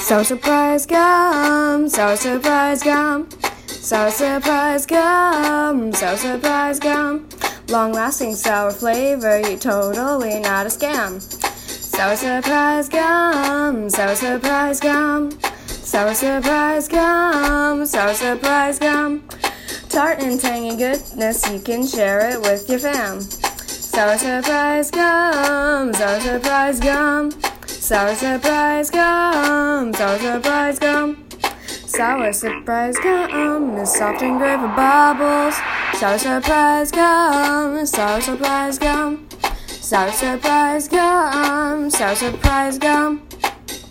Sour surprise gum, sour surprise gum, sour surprise gum, sour surprise gum. Long-lasting sour flavor, you totally not a scam. Sour surprise gum, sour surprise gum, sour surprise gum, sour surprise gum. Tart and tangy goodness, you can share it with your fam. Sour surprise gum, sour surprise gum, sour surprise gum, sour surprise gum. Sour surprise gum is soft and great for bubbles. Sour surprise gum, sour surprise gum, sour surprise gum, sour surprise gum.